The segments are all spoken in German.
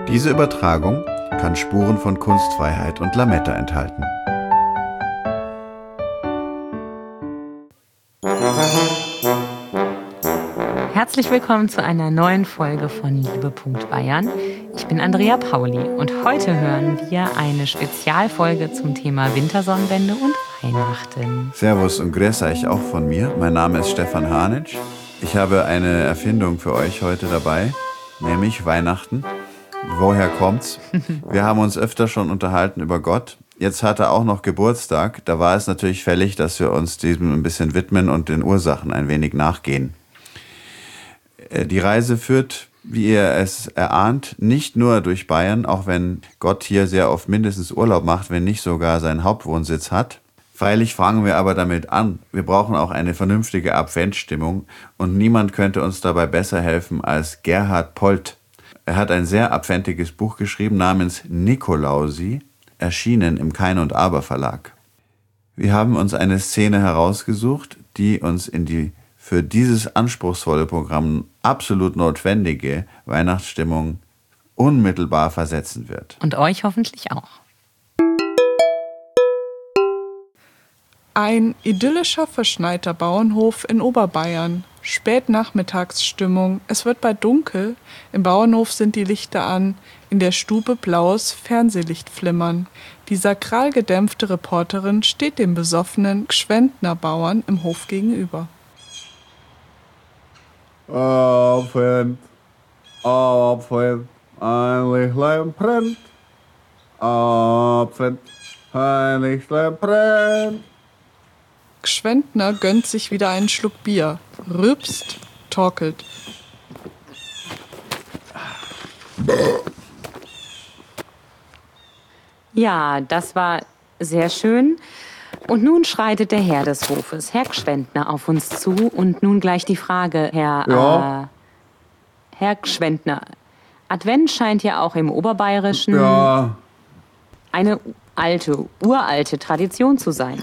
Diese Übertragung kann Spuren von Kunstfreiheit und Lametta enthalten. Herzlich willkommen zu einer neuen Folge von Liebe Bayern. Ich bin Andrea Pauli und heute hören wir eine Spezialfolge zum Thema Wintersonnenwende und Weihnachten. Servus und grüß euch auch von mir. Mein Name ist Stefan Hanitsch. Ich habe eine Erfindung für euch heute dabei, nämlich Weihnachten. Woher kommt's? Wir haben uns öfter schon unterhalten über Gott. Jetzt hat er auch noch Geburtstag. Da war es natürlich fällig, dass wir uns diesem ein bisschen widmen und den Ursachen ein wenig nachgehen. Die Reise führt, wie ihr es erahnt, nicht nur durch Bayern, auch wenn Gott hier sehr oft mindestens Urlaub macht, wenn nicht sogar seinen Hauptwohnsitz hat. Freilich fangen wir aber damit an. Wir brauchen auch eine vernünftige Adventsstimmung und niemand könnte uns dabei besser helfen als Gerhard Polt. Er hat ein sehr adventiges Buch geschrieben namens Nikolausi, erschienen im Kein und Aber Verlag. Wir haben uns eine Szene herausgesucht, die uns in die für dieses anspruchsvolle Programm absolut notwendige Weihnachtsstimmung unmittelbar versetzen wird. Und euch hoffentlich auch. Ein idyllischer, verschneiter Bauernhof in Oberbayern. Spätnachmittagsstimmung, es wird bald dunkel, im Bauernhof sind die Lichter an, in der Stube blaues Fernsehlicht flimmern. Die sakral gedämpfte Reporterin steht dem besoffenen Gschwendtner Bauern im Hof gegenüber. Abend, ein Lichtlein brennt. Abend, ein Lichtlein brennt. Gschwendtner gönnt sich wieder einen Schluck Bier, rülpst, torkelt. Ja, das war sehr schön. Und nun schreitet der Herr des Hofes, Herr Gschwendtner, auf uns zu. Und nun gleich die Frage, Herr Gschwendtner. Advent scheint ja auch im Oberbayerischen eine uralte Tradition zu sein.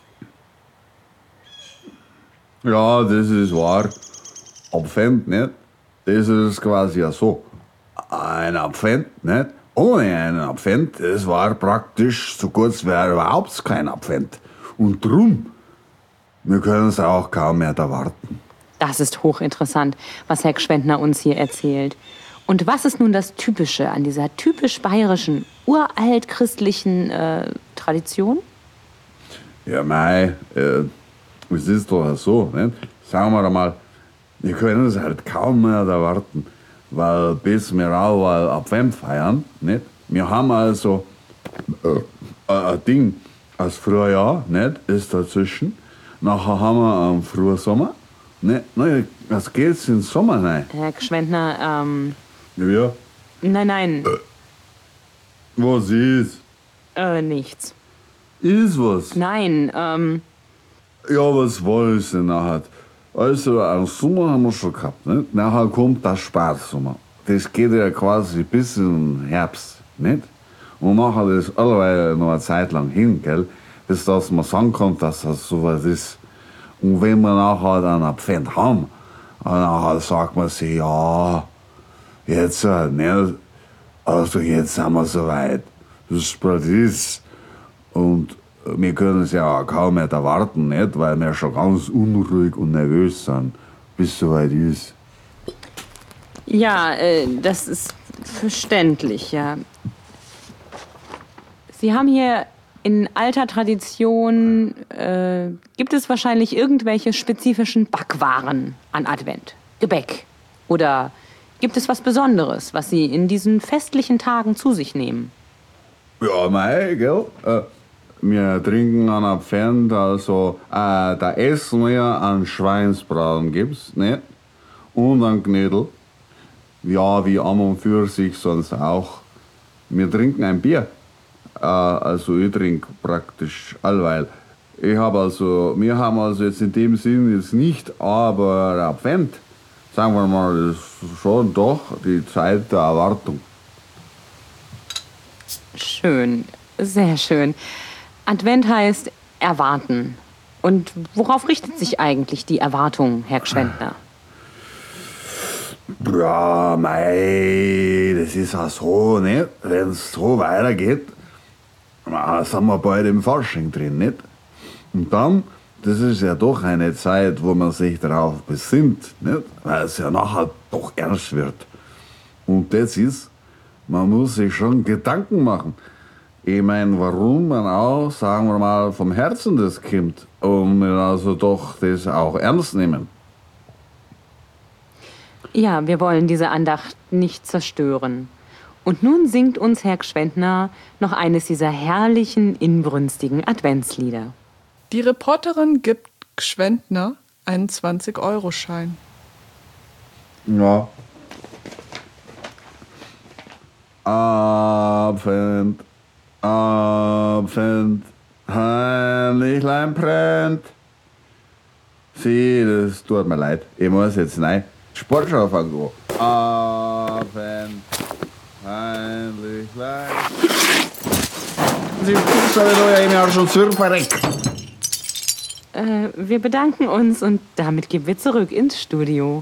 Ja, das ist wahr. Advent, nicht? Das ist quasi ja so. Ein Advent, nicht? Ohne einen Advent, das war praktisch so kurz wie überhaupt kein Advent. Und drum, wir können es auch kaum mehr erwarten. Das ist hochinteressant, was Herr Gschwendtner uns hier erzählt. Und was ist nun das Typische an dieser typisch bayerischen, uralt christlichen Tradition? Ja, es ist doch so, nicht? Sagen wir mal, wir können es halt kaum mehr erwarten, weil bis wir auch Advent feiern, nicht? Wir haben also ein Ding als Frühjahr, nicht? Ist dazwischen. Nachher haben wir einen Frühsommer, nicht? Nein, was geht's in den Sommer rein? Herr Gschwendtner, Ja. Nein. Was ist? Nichts. Ist was? Nein, Ja, was war es denn nachher? Also, einen Sommer haben wir schon gehabt, nicht? Nachher kommt der Spätsommer. Das geht ja quasi bis in den Herbst, nicht? Und nachher das alleweil noch eine Zeit lang hin, gell? Bis dass man sagen kann, dass das sowas ist. Und wenn wir nachher dann einen Advent haben, nachher sagt man sich, ja, jetzt, nicht? Also jetzt sind wir soweit. Das ist. Und wir können es ja auch kaum mehr erwarten, nicht? Weil wir schon ganz unruhig und nervös sind, bis es soweit ist. ja, das ist verständlich, ja. Sie haben hier in alter Tradition, gibt es wahrscheinlich irgendwelche spezifischen Backwaren an Advent? Gebäck? Oder gibt es was Besonderes, was Sie in diesen festlichen Tagen zu sich nehmen? Ja, gell? Wir trinken an Advent, also da essen wir an Schweinsbraten gibt's, nicht? Und an Knödel. Ja, wie an und für sich sonst auch. Wir trinken ein Bier. Also ich trinke praktisch allweil. Wir haben also jetzt in dem Sinn jetzt nicht, aber Advent, sagen wir mal, das ist schon doch die Zeit der Erwartung. Schön, sehr schön. Advent heißt erwarten. Und worauf richtet sich eigentlich die Erwartung, Herr Gschwendtner? Ja, mei, das ist auch so, nicht? Wenn es so weitergeht, sind wir bald im Fasching drin, nicht? Und dann, das ist ja doch eine Zeit, wo man sich darauf besinnt, nicht? Weil es ja nachher doch ernst wird. Und das ist, man muss sich schon Gedanken machen. Ich meine, warum man auch, sagen wir mal, vom Herzen das kommt. Und also doch das auch ernst nehmen. Ja, wir wollen diese Andacht nicht zerstören. Und nun singt uns Herr Gschwendtner noch eines dieser herrlichen, inbrünstigen Adventslieder. Die Reporterin gibt Gschwendtner einen 20-Euro-Schein. Ja. Abend, Abend, Heimlichlein brennt. Sieh, das tut mir leid. Ich muss jetzt rein. Sportschau fangen an. Abend, Heimlichlein. Sie guckst aber da ja im Jahr schon zurück verreckt. Wir bedanken uns und damit gehen wir zurück ins Studio.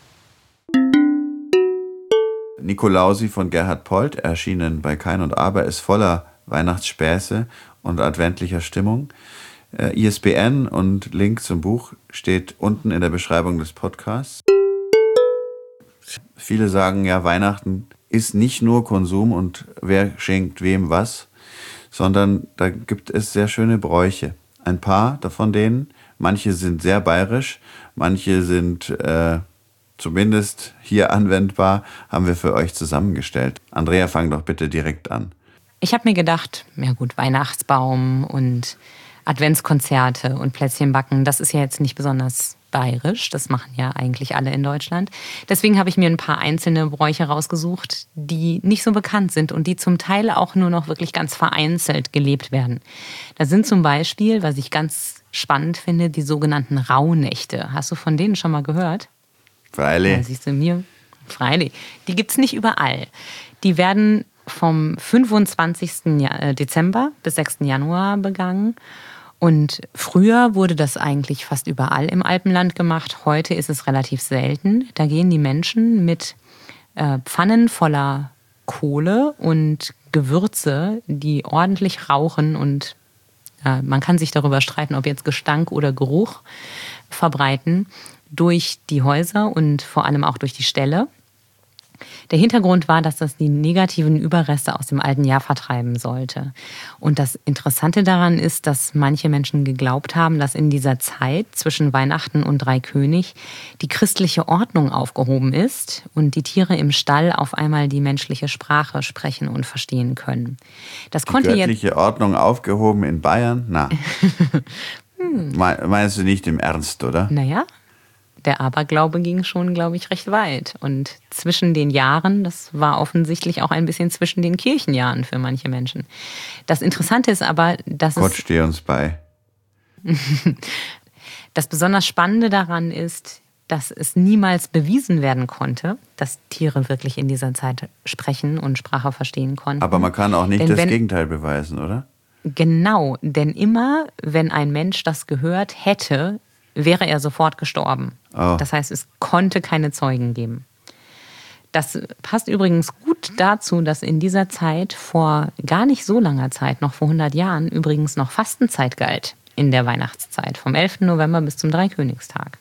Nikolausi von Gerhard Polt, erschienen bei Kein und Aber, ist voller Weihnachtsspäße und adventlicher Stimmung. ISBN und Link zum Buch steht unten in der Beschreibung des Podcasts. Viele sagen ja, Weihnachten ist nicht nur Konsum und wer schenkt wem was, sondern da gibt es sehr schöne Bräuche. Ein paar davon denen, manche sind sehr bayerisch, manche sind zumindest hier anwendbar, haben wir für euch zusammengestellt. Andrea, fang doch bitte direkt an. Ich habe mir gedacht, ja gut, Weihnachtsbaum und Adventskonzerte und Plätzchen backen, das ist ja jetzt nicht besonders bayerisch. Das machen ja eigentlich alle in Deutschland. Deswegen habe ich mir ein paar einzelne Bräuche rausgesucht, die nicht so bekannt sind und die zum Teil auch nur noch wirklich ganz vereinzelt gelebt werden. Da sind zum Beispiel, was ich ganz spannend finde, die sogenannten Rauhnächte. Hast du von denen schon mal gehört? Freilich. Ja, siehst du mir? Freilich. Die gibt es nicht überall. Die werden vom 25. Dezember bis 6. Januar begangen. Und früher wurde das eigentlich fast überall im Alpenland gemacht. Heute ist es relativ selten. Da gehen die Menschen mit Pfannen voller Kohle und Gewürze, die ordentlich rauchen. Und man kann sich darüber streiten, ob jetzt Gestank oder Geruch verbreiten, durch die Häuser und vor allem auch durch die Ställe. Der Hintergrund war, dass das die negativen Überreste aus dem alten Jahr vertreiben sollte. Und das Interessante daran ist, dass manche Menschen geglaubt haben, dass in dieser Zeit zwischen Weihnachten und Dreikönig die christliche Ordnung aufgehoben ist und die Tiere im Stall auf einmal die menschliche Sprache sprechen und verstehen können. Das die göttliche Ordnung aufgehoben in Bayern? Na. Meinst du nicht im Ernst, oder? Naja. Der Aberglaube ging schon, glaube ich, recht weit. Und zwischen den Jahren, das war offensichtlich auch ein bisschen zwischen den Kirchenjahren für manche Menschen. Das Interessante ist aber, dass Gott stehe uns bei. Das besonders Spannende daran ist, dass es niemals bewiesen werden konnte, dass Tiere wirklich in dieser Zeit sprechen und Sprache verstehen konnten. Aber man kann auch nicht das Gegenteil beweisen, oder? Genau, denn immer, wenn ein Mensch das gehört hätte, wäre er sofort gestorben. Oh. Das heißt, es konnte keine Zeugen geben. Das passt übrigens gut dazu, dass in dieser Zeit vor gar nicht so langer Zeit, noch vor 100 Jahren, übrigens noch Fastenzeit galt in der Weihnachtszeit, vom 11. November bis zum Dreikönigstag.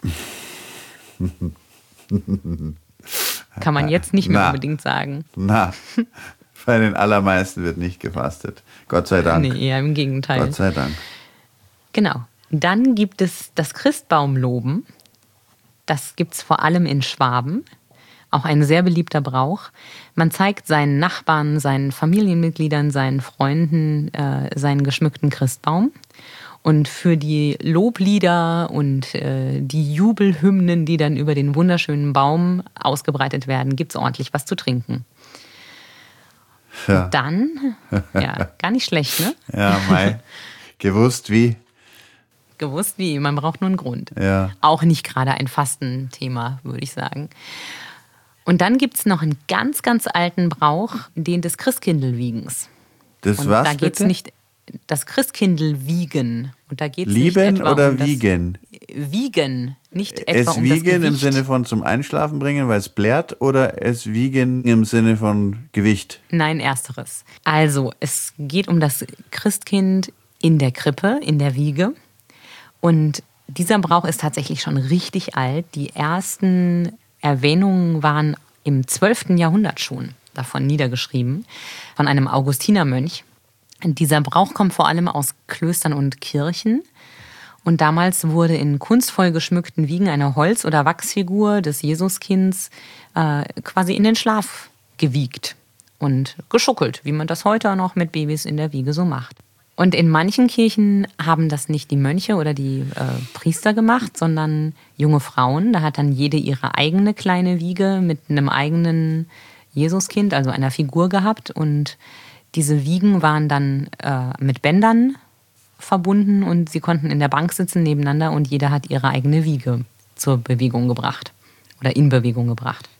Kann man jetzt nicht mehr unbedingt sagen. Na, bei den allermeisten wird nicht gefastet. Gott sei Dank. Nee, eher im Gegenteil. Gott sei Dank. Genau. Dann gibt es das Christbaumloben. Das gibt es vor allem in Schwaben. Auch ein sehr beliebter Brauch. Man zeigt seinen Nachbarn, seinen Familienmitgliedern, seinen Freunden seinen geschmückten Christbaum. Und für die Loblieder und die Jubelhymnen, die dann über den wunderschönen Baum ausgebreitet werden, gibt es ordentlich was zu trinken. Ja. Und dann, ja, gar nicht schlecht, ne? Ja, mei. Gewusst wie? Gewusst wie, man braucht nur einen Grund. Ja. Auch nicht gerade ein Fastenthema, würde ich sagen. Und dann gibt es noch einen ganz, ganz alten Brauch, den des Christkindlwiegens. Das und was da geht's bitte? nicht das Christkindlwiegen. Und da geht's Lieben nicht etwa oder um wiegen? wiegen, nicht etwa Es um das wiegen im Gewicht. Sinne von zum Einschlafen bringen, weil es blärt, oder es wiegen im Sinne von Gewicht? Nein, ersteres. Also, es geht um das Christkind in der Krippe, in der Wiege. Und dieser Brauch ist tatsächlich schon richtig alt. Die ersten Erwähnungen waren im 12. Jahrhundert schon davon niedergeschrieben, von einem Augustinermönch. Dieser Brauch kommt vor allem aus Klöstern und Kirchen. Und damals wurde in kunstvoll geschmückten Wiegen eine Holz- oder Wachsfigur des Jesuskinds quasi in den Schlaf gewiegt und geschuckelt, wie man das heute auch noch mit Babys in der Wiege so macht. Und in manchen Kirchen haben das nicht die Mönche oder die Priester gemacht, sondern junge Frauen. Da hat dann jede ihre eigene kleine Wiege mit einem eigenen Jesuskind, also einer Figur gehabt. Und diese Wiegen waren dann mit Bändern verbunden und sie konnten in der Bank sitzen nebeneinander und jeder hat ihre eigene Wiege zur Bewegung gebracht oder in Bewegung gebracht.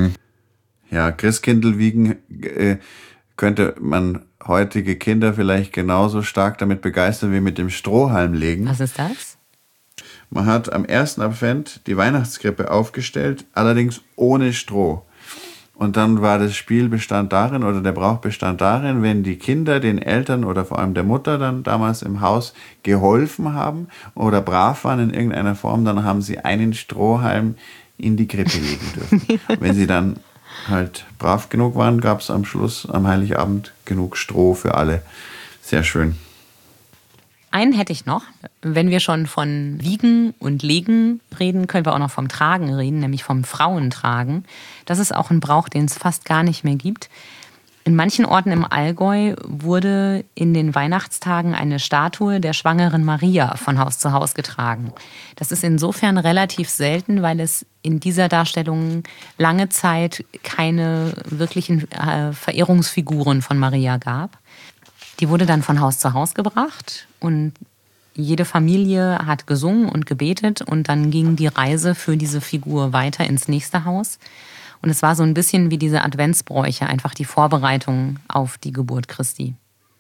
Ja, Christkindlwiegen könnte man heutige Kinder vielleicht genauso stark damit begeistern wie mit dem Strohhalmlegen. Was ist das? Man hat am 1. Advent die Weihnachtskrippe aufgestellt, allerdings ohne Stroh. Und dann war das Spiel bestand darin, oder der Brauch bestand darin, wenn die Kinder den Eltern oder vor allem der Mutter dann damals im Haus geholfen haben oder brav waren in irgendeiner Form, dann haben sie einen Strohhalm in die Krippe legen dürfen. Wenn sie dann halt brav genug waren, gab es am Schluss, am Heiligabend, genug Stroh für alle. Sehr schön. Einen hätte ich noch. Wenn wir schon von Wiegen und Legen reden, können wir auch noch vom Tragen reden, nämlich vom Frauentragen. Das ist auch ein Brauch, den es fast gar nicht mehr gibt. In manchen Orten im Allgäu wurde in den Weihnachtstagen eine Statue der schwangeren Maria von Haus zu Haus getragen. Das ist insofern relativ selten, weil es in dieser Darstellung lange Zeit keine wirklichen Verehrungsfiguren von Maria gab. Die wurde dann von Haus zu Haus gebracht und jede Familie hat gesungen und gebetet und dann ging die Reise für diese Figur weiter ins nächste Haus. Und es war so ein bisschen wie diese Adventsbräuche, einfach die Vorbereitung auf die Geburt Christi.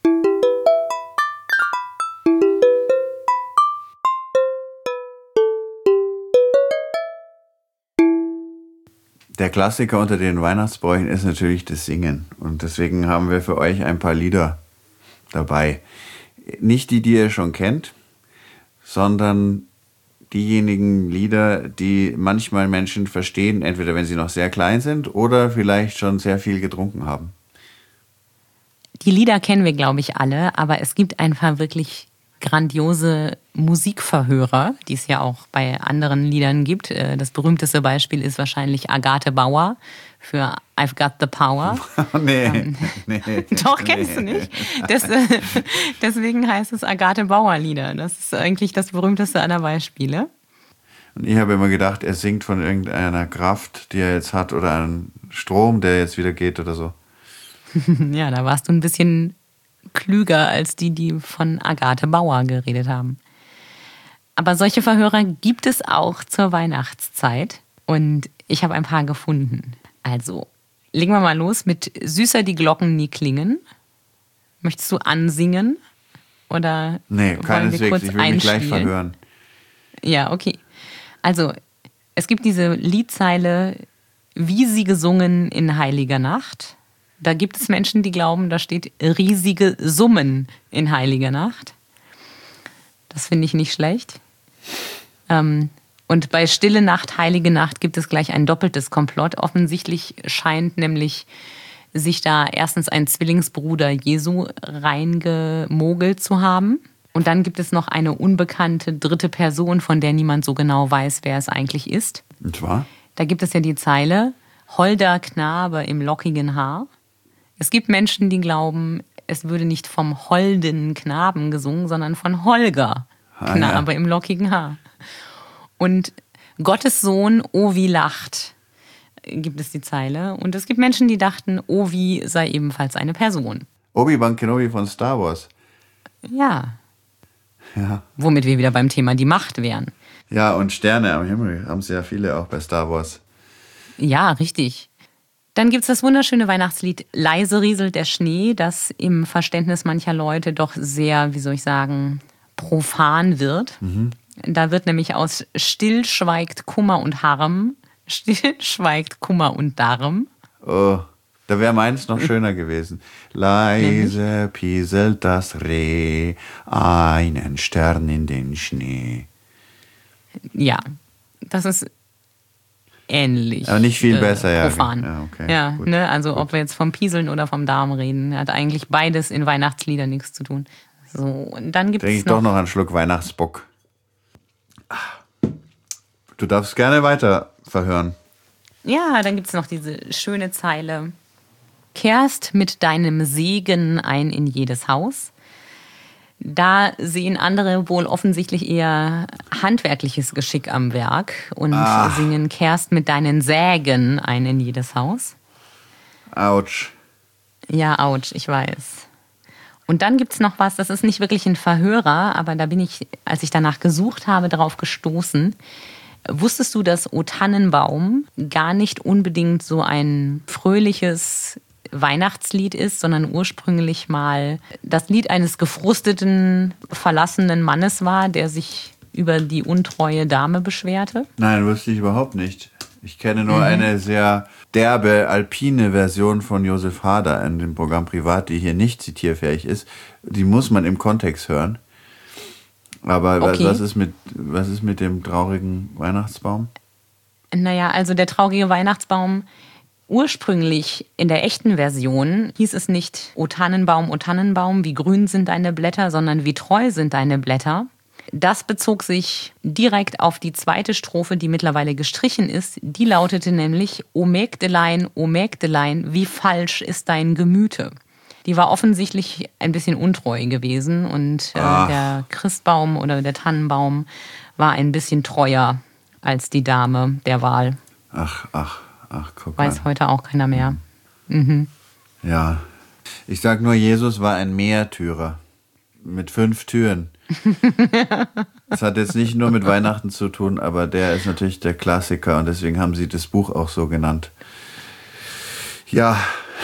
Der Klassiker unter den Weihnachtsbräuchen ist natürlich das Singen. Und deswegen haben wir für euch ein paar Lieder dabei. Nicht die ihr schon kennt, sondern diejenigen Lieder, die manchmal Menschen verstehen, entweder wenn sie noch sehr klein sind oder vielleicht schon sehr viel getrunken haben. Die Lieder kennen wir, glaube ich, alle, aber es gibt einfach wirklich grandiose Musikverhörer, die es ja auch bei anderen Liedern gibt. Das berühmteste Beispiel ist wahrscheinlich Agathe Bauer für I've Got the Power. Nee. Doch, kennst du nicht? Deswegen heißt es Agathe Bauer Lieder. Das ist eigentlich das berühmteste aller Beispiele. Und ich habe immer gedacht, er singt von irgendeiner Kraft, die er jetzt hat, oder einem Strom, der jetzt wieder geht oder so. Ja, da warst du ein bisschen klüger als die von Agathe Bauer geredet haben. Aber solche Verhörer gibt es auch zur Weihnachtszeit und ich habe ein paar gefunden. Also, legen wir mal los mit Süßer die Glocken nie klingen. Möchtest du ansingen? Oder Nee, wollen wir keineswegs. kurz Ich will mich gleich einspielen? verhören. Ja, okay. Also, es gibt diese Liedzeile, wie sie gesungen in heiliger Nacht. Da gibt es Menschen, die glauben, da steht riesige Summen in heiliger Nacht. Das finde ich nicht schlecht. Und bei Stille Nacht, Heilige Nacht gibt es gleich ein doppeltes Komplott. Offensichtlich scheint nämlich sich da erstens ein Zwillingsbruder Jesu reingemogelt zu haben. Und dann gibt es noch eine unbekannte dritte Person, von der niemand so genau weiß, wer es eigentlich ist. Und zwar? Da gibt es ja die Zeile, holder Knabe im lockigen Haar. Es gibt Menschen, die glauben, es würde nicht vom holden Knaben gesungen, sondern von Holger Knabe im lockigen Haar. Und Gottes Sohn, oh wie lacht, gibt es die Zeile. Und es gibt Menschen, die dachten, Ovi sei ebenfalls eine Person. Obi-Wan Kenobi von Star Wars. Ja. Ja. Womit wir wieder beim Thema die Macht wären. Ja, und Sterne am Himmel haben sehr viele auch bei Star Wars. Ja, richtig. Dann gibt es das wunderschöne Weihnachtslied Leise rieselt der Schnee, das im Verständnis mancher Leute doch sehr, wie soll ich sagen, profan wird. Da wird nämlich aus Still schweigt Kummer und Harm, Still schweigt Kummer und Darm. Oh, da wäre meins noch schöner gewesen. Leise pieselt das Reh, einen Stern in den Schnee. Ja, das ist ähnlich. Aber nicht viel besser, ja. Profan. Ja, okay, ja, gut, ne, also gut. ob wir jetzt vom Pieseln oder vom Darm reden, hat eigentlich beides in Weihnachtsliedern nichts zu tun. So, und dann gibt Trinke es ich doch noch einen Schluck Weihnachtsbock. Du darfst gerne weiter verhören. Ja, dann gibt es noch diese schöne Zeile. Kehrst mit deinem Segen ein in jedes Haus. Da sehen andere wohl offensichtlich eher handwerkliches Geschick am Werk und singen Kehrst mit deinen Sägen ein in jedes Haus. Autsch. Ja, ouch, ich weiß. Und dann gibt es noch was, das ist nicht wirklich ein Verhörer, aber da bin ich, als ich danach gesucht habe, darauf gestoßen. Wusstest du, dass O Tannenbaum gar nicht unbedingt so ein fröhliches Weihnachtslied ist, sondern ursprünglich mal das Lied eines gefrusteten, verlassenen Mannes war, der sich über die untreue Dame beschwerte? Nein, wusste ich überhaupt nicht. Ich kenne nur eine sehr derbe, alpine Version von Josef Hader in dem Programm Privat, die hier nicht zitierfähig ist. Die muss man im Kontext hören. Aber Okay. was ist mit dem traurigen Weihnachtsbaum? Naja, also der traurige Weihnachtsbaum, ursprünglich in der echten Version hieß es nicht O Tannenbaum, wie grün sind deine Blätter, sondern wie treu sind deine Blätter. Das bezog sich direkt auf die zweite Strophe, die mittlerweile gestrichen ist. Die lautete nämlich O Mägdelein, wie falsch ist dein Gemüte. Die war offensichtlich ein bisschen untreu gewesen und der Christbaum oder der Tannenbaum war ein bisschen treuer als die Dame der Wahl. Ach, guck mal. Weiß heute auch keiner mehr. Mhm. Ja, ich sag nur, Jesus war ein Märtyrer mit 5 Türen. Das hat jetzt nicht nur mit Weihnachten zu tun, aber der ist natürlich der Klassiker und deswegen haben sie das Buch auch so genannt. Ja,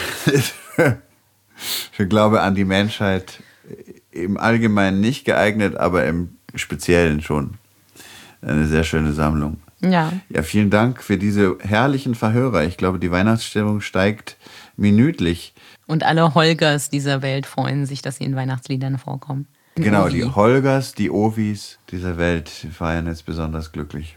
für Glaube an die Menschheit im Allgemeinen nicht geeignet, aber im Speziellen schon. Eine sehr schöne Sammlung. Ja. Ja, vielen Dank für diese herrlichen Verhörer. Ich glaube, die Weihnachtsstimmung steigt minütlich. Und alle Holgers dieser Welt freuen sich, dass sie in Weihnachtsliedern vorkommen. Genau, Ovi. die Holgers, die Ovis dieser Welt feiern jetzt besonders glücklich.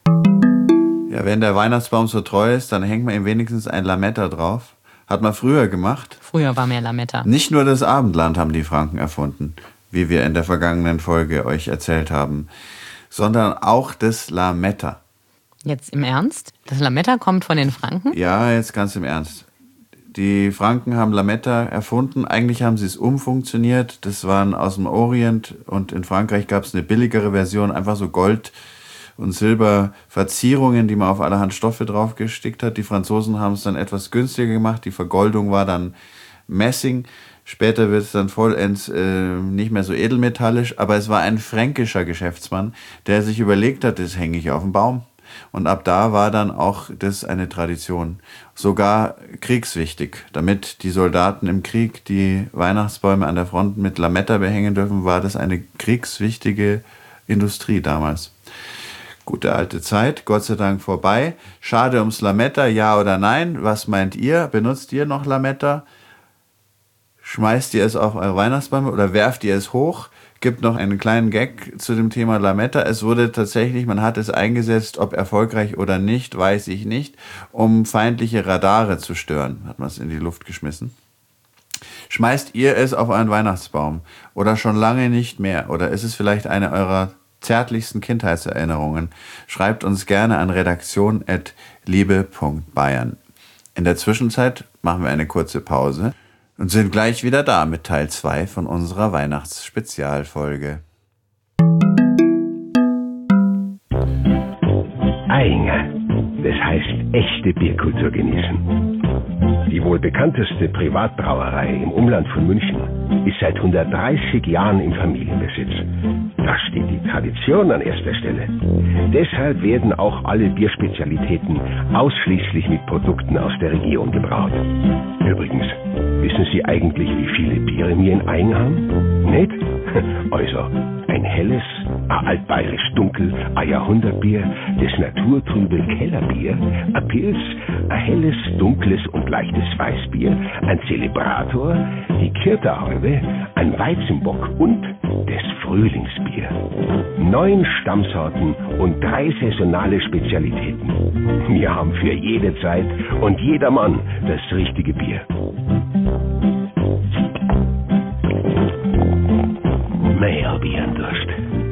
Ja, wenn der Weihnachtsbaum so treu ist, dann hängt man ihm wenigstens ein Lametta drauf. Hat man früher gemacht. Früher war mehr Lametta. Nicht nur das Abendland haben die Franken erfunden, wie wir in der vergangenen Folge euch erzählt haben, sondern auch das Lametta. Jetzt im Ernst? Das Lametta kommt von den Franken? Ja, jetzt ganz im Ernst. Die Franken haben Lametta erfunden. Eigentlich haben sie es umfunktioniert. Das waren aus dem Orient und in Frankreich gab es eine billigere Version, einfach so Gold- und Silberverzierungen, die man auf allerhand Stoffe draufgestickt hat. Die Franzosen haben es dann etwas günstiger gemacht. Die Vergoldung war dann Messing. Später wird es dann vollends nicht mehr so edelmetallisch. Aber es war ein fränkischer Geschäftsmann, der sich überlegt hat, das hänge ich auf den Baum. Und ab da war dann auch das eine Tradition, sogar kriegswichtig. Damit die Soldaten im Krieg die Weihnachtsbäume an der Front mit Lametta behängen dürfen, war das eine kriegswichtige Industrie damals. Gute alte Zeit, Gott sei Dank vorbei. Schade ums Lametta, ja oder nein? Was meint ihr? Benutzt ihr noch Lametta? Schmeißt ihr es auf eure Weihnachtsbäume oder werft ihr es hoch? Gibt noch einen kleinen Gag zu dem Thema Lametta. Es wurde tatsächlich, man hat es eingesetzt, ob erfolgreich oder nicht, weiß ich nicht, um feindliche Radare zu stören. Hat man es in die Luft geschmissen. Schmeißt ihr es auf euren Weihnachtsbaum oder schon lange nicht mehr? Oder ist es vielleicht eine eurer zärtlichsten Kindheitserinnerungen? Schreibt uns gerne an redaktion@liebe.bayern. In der Zwischenzeit machen wir eine kurze Pause und sind gleich wieder da mit Teil 2 von unserer Weihnachtsspezialfolge. Ainger, das heißt echte Bierkultur genießen. Die wohl bekannteste Privatbrauerei im Umland von München ist seit 130 Jahren im Familienbesitz. Da steht die Tradition an erster Stelle. Deshalb werden auch alle Bierspezialitäten ausschließlich mit Produkten aus der Region gebraut. Übrigens, wissen Sie eigentlich, wie viele Biere wir in Aing haben? Nicht? Also ein helles, ein altbayerisch dunkel, ein Jahrhundertbier, das naturtrübe Kellerbier, ein Pils, ein helles, dunkles und leichtes Weißbier, ein Zelebrator, die Kirterhalbe, ein Weizenbock und das Frühlingsbier. 9 Stammsorten und 3 saisonale Spezialitäten. Wir haben für jede Zeit und jedermann das richtige Bier. Mei, hab ich einen Durst.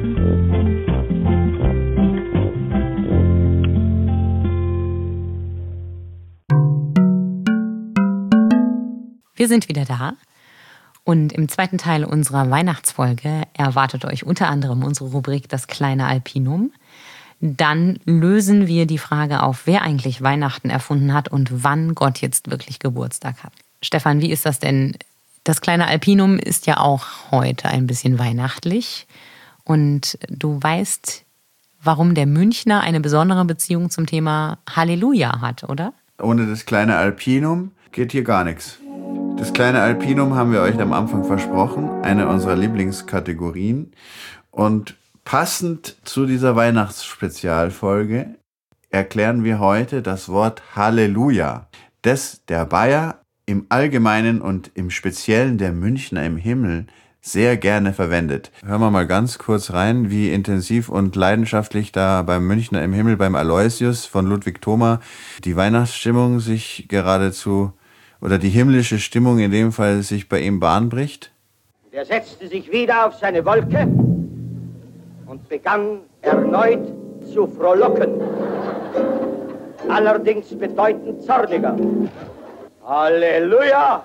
Wir sind wieder da und im zweiten Teil unserer Weihnachtsfolge erwartet euch unter anderem unsere Rubrik Das kleine Alpinum. Dann lösen wir die Frage auf, wer eigentlich Weihnachten erfunden hat und wann Gott jetzt wirklich Geburtstag hat. Stefan, wie ist das denn? Das kleine Alpinum ist ja auch heute ein bisschen weihnachtlich. Und du weißt, warum der Münchner eine besondere Beziehung zum Thema Halleluja hat, oder? Ohne das kleine Alpinum geht hier gar nichts. Das kleine Alpinum haben wir euch am Anfang versprochen, eine unserer Lieblingskategorien. Und passend zu dieser Weihnachtsspezialfolge erklären wir heute das Wort Halleluja, das der Bayer im Allgemeinen und im Speziellen der Münchner im Himmel sehr gerne verwendet. Hören wir mal ganz kurz rein, wie intensiv und leidenschaftlich da beim Münchner im Himmel, beim Aloysius von Ludwig Thoma, die Weihnachtsstimmung sich geradezu, oder die himmlische Stimmung in dem Fall sich bei ihm Bahn bricht. Er setzte sich wieder auf seine Wolke und begann erneut zu frohlocken. Allerdings bedeutend zorniger. Halleluja!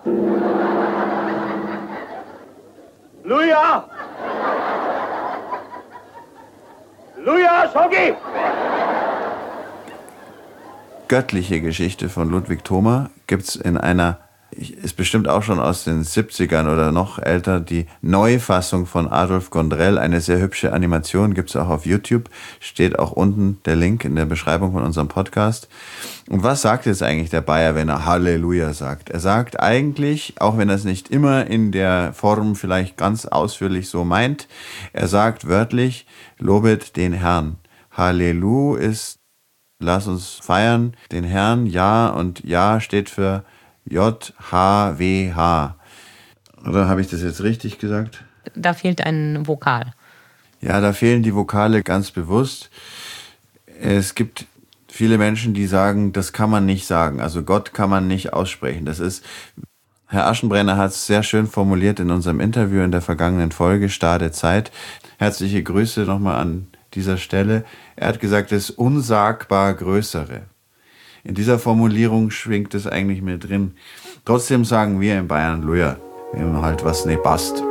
Luja! Luja, Sogi! Göttliche Geschichte von Ludwig Thoma gibt's in einer, ist bestimmt auch schon aus den 70ern oder noch älter, die Neufassung von Adolf Gondrell, eine sehr hübsche Animation, gibt's auch auf YouTube, steht auch unten der Link in der Beschreibung von unserem Podcast. Und was sagt jetzt eigentlich der Bayer, wenn er Halleluja sagt? Er sagt eigentlich, auch wenn er es nicht immer in der Form vielleicht ganz ausführlich so meint, er sagt wörtlich, lobet den Herrn. Hallelu ist, lass uns feiern, den Herrn, Ja, und Ja steht für J-H-W-H. Oder habe ich das jetzt richtig gesagt? Da fehlt ein Vokal. Ja, da fehlen die Vokale ganz bewusst. Es gibt viele Menschen, die sagen, das kann man nicht sagen. Also Gott kann man nicht aussprechen. Das ist, Herr Aschenbrenner hat es sehr schön formuliert in unserem Interview in der vergangenen Folge, Stade Zeit. Herzliche Grüße nochmal an dieser Stelle. Er hat gesagt, das unsagbar Größere. In dieser Formulierung schwingt es eigentlich mit drin. Trotzdem sagen wir in Bayern Luja, wenn halt was nicht passt.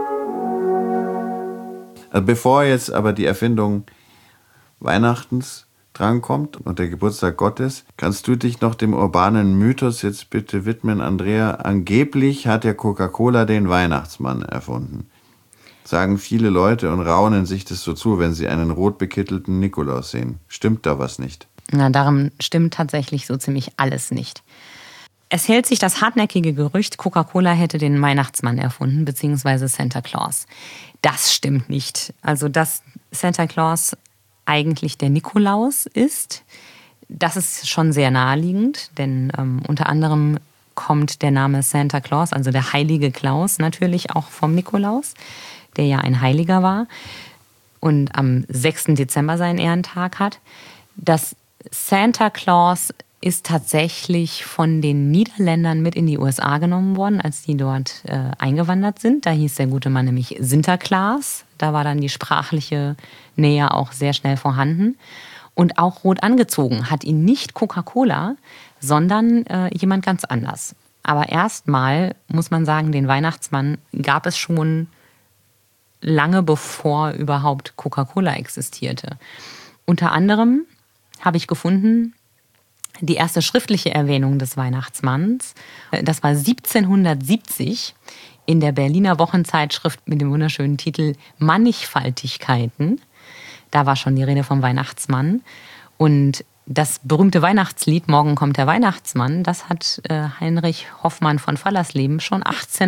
Also bevor jetzt aber die Erfindung Weihnachtens drankommt und der Geburtstag Gottes, kannst du dich noch dem urbanen Mythos jetzt bitte widmen, Andrea. Angeblich hat ja Coca-Cola den Weihnachtsmann erfunden. Sagen viele Leute und raunen sich das so zu, wenn sie einen rot bekittelten Nikolaus sehen. Stimmt da was nicht? Na, darum stimmt tatsächlich so ziemlich alles nicht. Es hält sich das hartnäckige Gerücht, Coca-Cola hätte den Weihnachtsmann erfunden, beziehungsweise Santa Claus. Das stimmt nicht. Also, dass Santa Claus eigentlich der Nikolaus ist, das ist schon sehr naheliegend, denn unter anderem kommt der Name Santa Claus, also der heilige Klaus, natürlich auch vom Nikolaus, der ja ein Heiliger war und am 6. Dezember seinen Ehrentag hat. Das Santa Claus ist tatsächlich von den Niederländern mit in die USA genommen worden, als die dort eingewandert sind. Da hieß der gute Mann nämlich Sinterklaas. Da war dann die sprachliche Nähe auch sehr schnell vorhanden. Und auch rot angezogen hat ihn nicht Coca-Cola, sondern jemand ganz anders. Aber erstmal muss man sagen, den Weihnachtsmann gab es schon lange bevor überhaupt Coca-Cola existierte. Unter anderem habe ich gefunden, die erste schriftliche Erwähnung des Weihnachtsmanns, das war 1770 in der Berliner Wochenzeitschrift mit dem wunderschönen Titel Mannigfaltigkeiten. Da war schon die Rede vom Weihnachtsmann. Und Das berühmte Weihnachtslied Morgen kommt der Weihnachtsmann, das hat Heinrich Hoffmann von Fallersleben schon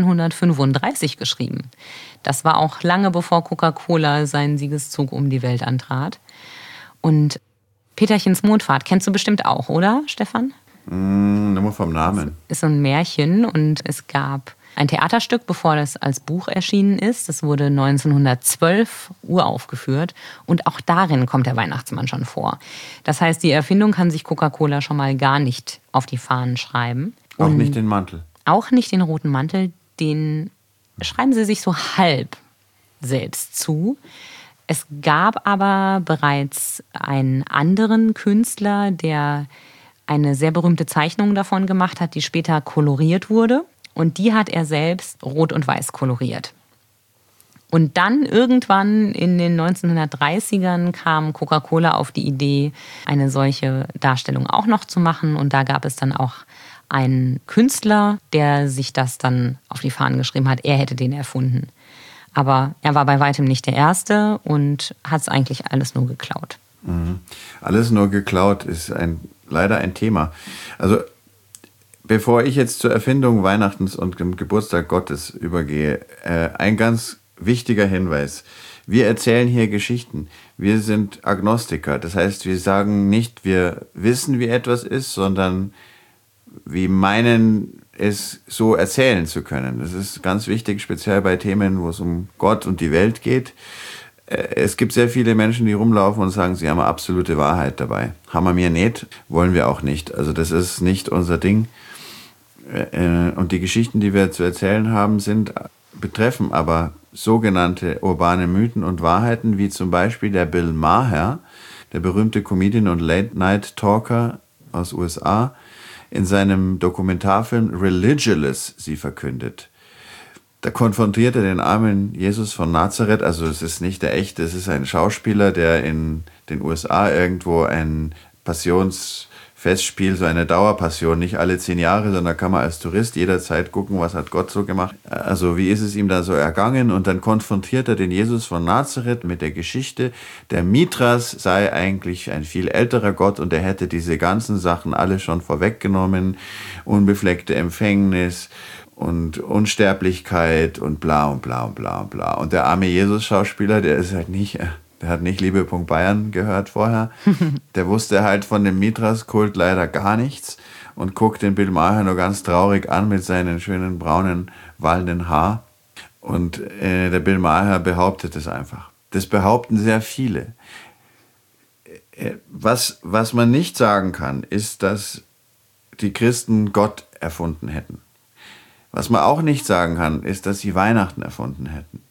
1835 geschrieben. Das war auch lange bevor Coca-Cola seinen Siegeszug um die Welt antrat. Und Peterchens Mondfahrt kennst du bestimmt auch, oder, Stefan? Nur vom Namen. Das ist so ein Märchen und es gab ein Theaterstück, bevor das als Buch erschienen ist. Das wurde 1912 uraufgeführt und auch darin kommt der Weihnachtsmann schon vor. Das heißt, die Erfindung kann sich Coca-Cola schon mal gar nicht auf die Fahnen schreiben. Auch nicht den Mantel. Auch nicht den roten Mantel, den schreiben sie sich so halb selbst zu. Es gab aber bereits einen anderen Künstler, der eine sehr berühmte Zeichnung davon gemacht hat, die später koloriert wurde. Und die hat er selbst rot und weiß koloriert. Und dann irgendwann in den 1930ern kam Coca-Cola auf die Idee, eine solche Darstellung auch noch zu machen. Und da gab es dann auch einen Künstler, der sich das dann auf die Fahnen geschrieben hat. Er hätte den erfunden. Aber er war bei weitem nicht der Erste und hat es eigentlich alles nur geklaut. Alles nur geklaut ist leider ein Thema. Also bevor ich jetzt zur Erfindung Weihnachtens und dem Geburtstag Gottes übergehe, ein ganz wichtiger Hinweis. Wir erzählen hier Geschichten. Wir sind Agnostiker. Das heißt, wir sagen nicht, wir wissen, wie etwas ist, sondern wir meinen, es so erzählen zu können. Das ist ganz wichtig, speziell bei Themen, wo es um Gott und die Welt geht. Es gibt sehr viele Menschen, die rumlaufen und sagen, sie haben eine absolute Wahrheit dabei. Haben wir nicht, wollen wir auch nicht. Also das ist nicht unser Ding. Und die Geschichten, die wir zu erzählen haben, betreffen aber sogenannte urbane Mythen und Wahrheiten, wie zum Beispiel der Bill Maher, der berühmte Comedian und Late-Night-Talker aus USA, in seinem Dokumentarfilm Religulous sie verkündet. Da konfrontiert er den armen Jesus von Nazareth, also es ist nicht der echte, es ist ein Schauspieler, der in den USA irgendwo ein Passionsfestspiel, so eine Dauerpassion, nicht alle 10 Jahre, sondern da kann man als Tourist jederzeit gucken, was hat Gott so gemacht. Also wie ist es ihm da so ergangen? Und dann konfrontiert er den Jesus von Nazareth mit der Geschichte, der Mithras sei eigentlich ein viel älterer Gott und er hätte diese ganzen Sachen alle schon vorweggenommen, unbefleckte Empfängnis und Unsterblichkeit und bla und bla und bla und bla. Und der arme Jesus-Schauspieler, der hat nicht Liebe. Bayern gehört vorher. Der wusste halt von dem Mithras-Kult leider gar nichts und guckt den Bill Maher nur ganz traurig an mit seinen schönen braunen, wallenden Haar. Und der Bill Maher behauptet es einfach. Das behaupten sehr viele. Was man nicht sagen kann, ist, dass die Christen Gott erfunden hätten. Was man auch nicht sagen kann, ist, dass sie Weihnachten erfunden hätten.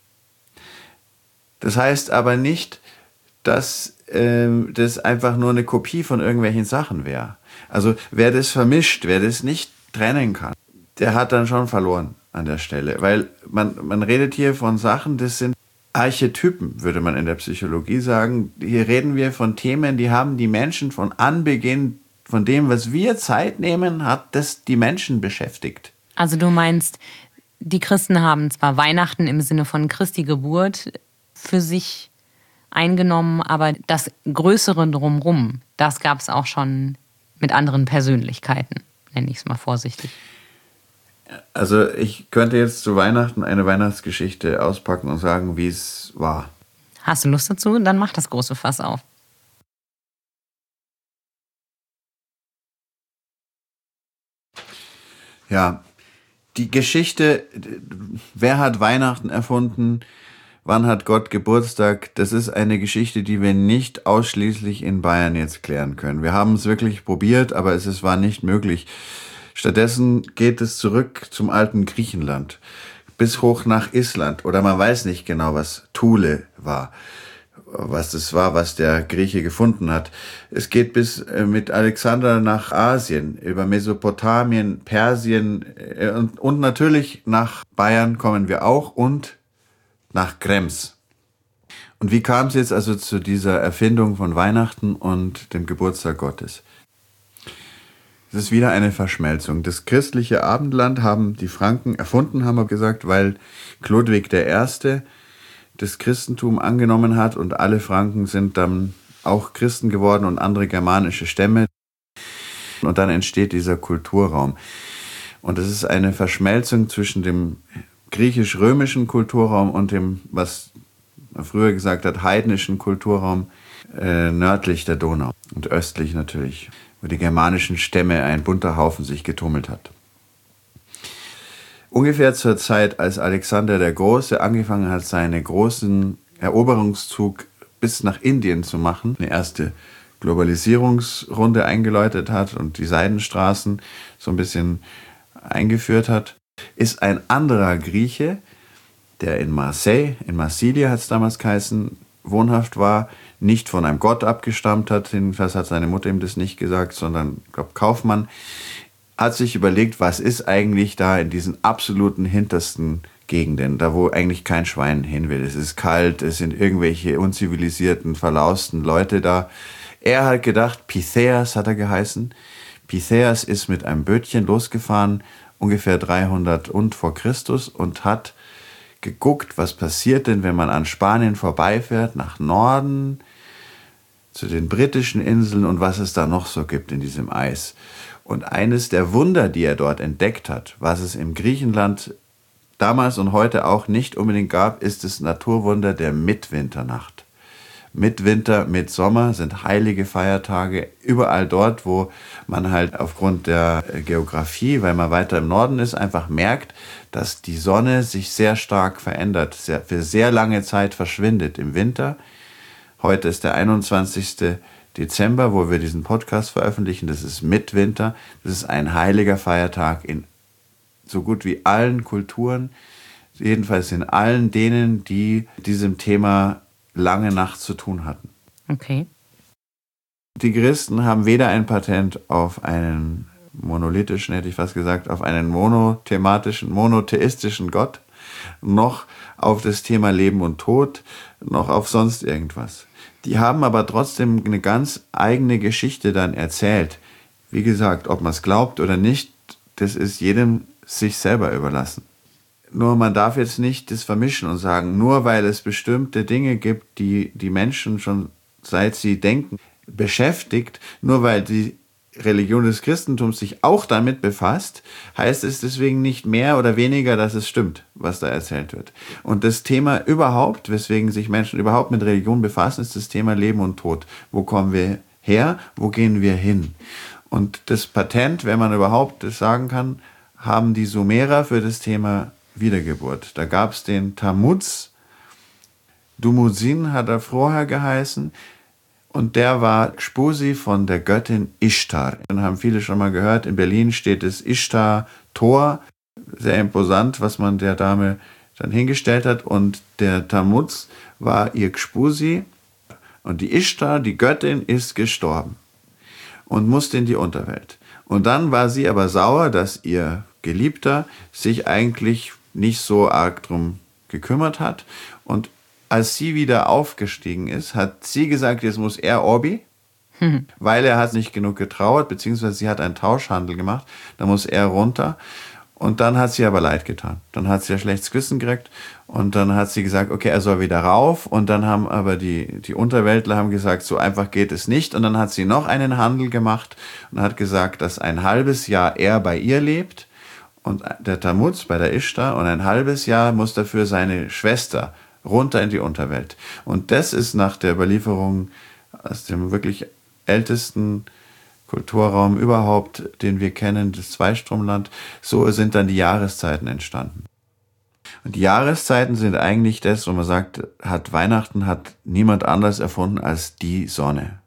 Das heißt aber nicht, dass das einfach nur eine Kopie von irgendwelchen Sachen wäre. Also wer das vermischt, wer das nicht trennen kann, der hat dann schon verloren an der Stelle. Weil man redet hier von Sachen, das sind Archetypen, würde man in der Psychologie sagen. Hier reden wir von Themen, die haben die Menschen von Anbeginn, von dem, was wir Zeit nehmen, hat das die Menschen beschäftigt. Also du meinst, die Christen haben zwar Weihnachten im Sinne von Christi Geburt für sich eingenommen, aber das Größere drumherum, das gab es auch schon mit anderen Persönlichkeiten, nenne ich es mal vorsichtig. Also ich könnte jetzt zu Weihnachten eine Weihnachtsgeschichte auspacken und sagen, wie es war. Hast du Lust dazu? Dann mach das große Fass auf. Ja, die Geschichte, wer hat Weihnachten erfunden, wann hat Gott Geburtstag, das ist eine Geschichte, die wir nicht ausschließlich in Bayern jetzt klären können. Wir haben es wirklich probiert, aber es war nicht möglich. Stattdessen geht es zurück zum alten Griechenland, bis hoch nach Island, oder man weiß nicht genau, was Thule war, was das war, was der Grieche gefunden hat. Es geht bis mit Alexander nach Asien, über Mesopotamien, Persien und natürlich nach Bayern kommen wir auch und nach Krems. Und wie kam es jetzt also zu dieser Erfindung von Weihnachten und dem Geburtstag Gottes? Es ist wieder eine Verschmelzung. Das christliche Abendland haben die Franken erfunden, haben wir gesagt, weil Chlodwig I. das Christentum angenommen hat und alle Franken sind dann auch Christen geworden und andere germanische Stämme. Und dann entsteht dieser Kulturraum. Und es ist eine Verschmelzung zwischen dem griechisch-römischen Kulturraum und dem, was man früher gesagt hat, heidnischen Kulturraum nördlich der Donau und östlich natürlich, wo die germanischen Stämme, ein bunter Haufen, sich getummelt hat. Ungefähr zur Zeit, als Alexander der Große angefangen hat, seinen großen Eroberungszug bis nach Indien zu machen, eine erste Globalisierungsrunde eingeläutet hat und die Seidenstraßen so ein bisschen eingeführt hat, ist ein anderer Grieche, der in Marseille, in Marsilia hat es damals geheißen, wohnhaft war, nicht von einem Gott abgestammt hat, jedenfalls hat seine Mutter ihm das nicht gesagt, sondern, ich glaube, Kaufmann, hat sich überlegt, was ist eigentlich da in diesen absoluten hintersten Gegenden, da wo eigentlich kein Schwein hin will. Es ist kalt, es sind irgendwelche unzivilisierten, verlausten Leute da. Er hat gedacht, Pythias hat er geheißen. Pythias ist mit einem Bötchen losgefahren, ungefähr 300 und vor Christus, und hat geguckt, was passiert denn, wenn man an Spanien vorbeifährt, nach Norden, zu den britischen Inseln und was es da noch so gibt in diesem Eis. Und eines der Wunder, die er dort entdeckt hat, was es im Griechenland damals und heute auch nicht unbedingt gab, ist das Naturwunder der Mitwinternacht. Mitwinter, Mitsommer sind heilige Feiertage überall dort, wo man halt aufgrund der Geografie, weil man weiter im Norden ist, einfach merkt, dass die Sonne sich sehr stark verändert, für sehr lange Zeit verschwindet im Winter. Heute ist der 21. Dezember, wo wir diesen Podcast veröffentlichen. Das ist Mitwinter. Das ist ein heiliger Feiertag in so gut wie allen Kulturen, jedenfalls in allen denen, die diesem Thema lange Nacht zu tun hatten. Okay. Die Christen haben weder ein Patent auf einen monolithischen, hätte ich fast gesagt, auf einen monotheistischen Gott, noch auf das Thema Leben und Tod, noch auf sonst irgendwas. Die haben aber trotzdem eine ganz eigene Geschichte dann erzählt. Wie gesagt, ob man es glaubt oder nicht, das ist jedem sich selber überlassen. Nur man darf jetzt nicht das vermischen und sagen, nur weil es bestimmte Dinge gibt, die die Menschen schon seit sie denken beschäftigt, nur weil die Religion des Christentums sich auch damit befasst, heißt es deswegen nicht mehr oder weniger, dass es stimmt, was da erzählt wird. Und das Thema überhaupt, weswegen sich Menschen überhaupt mit Religion befassen, ist das Thema Leben und Tod. Wo kommen wir her? Wo gehen wir hin? Und das Patent, wenn man überhaupt das sagen kann, haben die Sumerer für das Thema Wiedergeburt. Da gab es den Tammuz, Dumuzin hat er vorher geheißen, und der war Spusi von der Göttin Ishtar. Dann haben viele schon mal gehört, in Berlin steht das Ishtar-Tor, sehr imposant, was man der Dame dann hingestellt hat, und der Tammuz war ihr Spusi, und die Ishtar, die Göttin, ist gestorben und musste in die Unterwelt. Und dann war sie aber sauer, dass ihr Geliebter sich eigentlich nicht so arg drum gekümmert hat. Und als sie wieder aufgestiegen ist, hat sie gesagt, jetzt muss er Orbi, weil er hat nicht genug getrauert, beziehungsweise sie hat einen Tauschhandel gemacht, da muss er runter. Und dann hat sie aber leid getan. Dann hat sie ein schlechtes Gewissen gekriegt und dann hat sie gesagt, okay, er soll wieder rauf. Und dann haben aber die Unterweltler haben gesagt, so einfach geht es nicht. Und dann hat sie noch einen Handel gemacht und hat gesagt, dass ein halbes Jahr er bei ihr lebt und der Tammuz bei der Ishtar, und ein halbes Jahr muss dafür seine Schwester runter in die Unterwelt. Und das ist nach der Überlieferung aus dem wirklich ältesten Kulturraum überhaupt, den wir kennen, das Zweistromland, so sind dann die Jahreszeiten entstanden. Und die Jahreszeiten sind eigentlich das, wo man sagt, Weihnachten hat niemand anders erfunden als die Sonne.